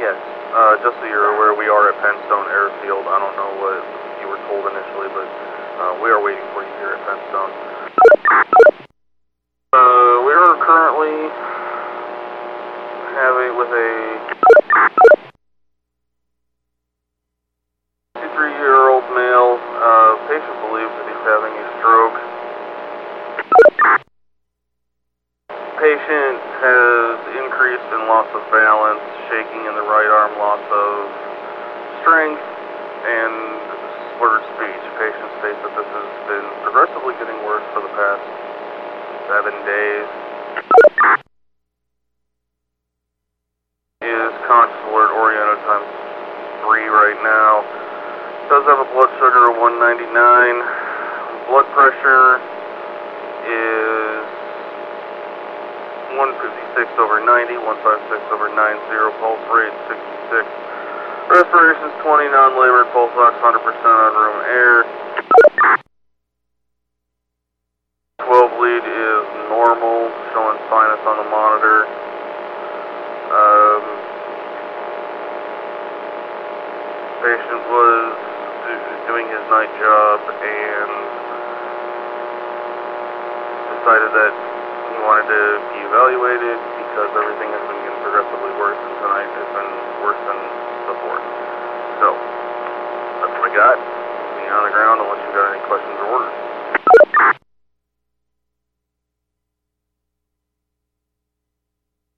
Yes. Just so you're aware, we are at Penstone Airfield. I don't know what you were told initially, but we are waiting for you here at Penstone. We are currently having with a 53-year-old male. Patient believes that he's having a stroke. Patient has increased in loss of balance, shaking in the right arm, loss of strength, and slurred speech. Patient states that this has been progressively getting worse for the past 7 days. Is conscious, alert, oriented times 3 right now. Does have a blood sugar of 199. Blood pressure is 156/90, 156/90, pulse rate 66. Respirations 20, non-labored, pulse ox 100% on room air. 12 lead is normal, showing sinus on the monitor. Patient was doing his night job and decided that he wanted to be evaluated because everything has been getting progressively worse, and tonight has been worse than before. So, that's what I got. Be on the ground unless you got any questions or orders.